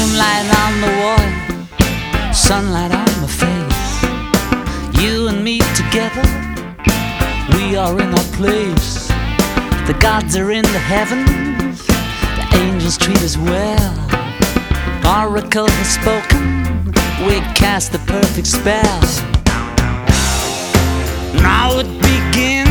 Moonlight on the wall, sunlight on my face. You and me together, we are in our place. The gods are in the heavens, the angels treat us well. Oracle has spoken, we cast the perfect spell. Now it begins.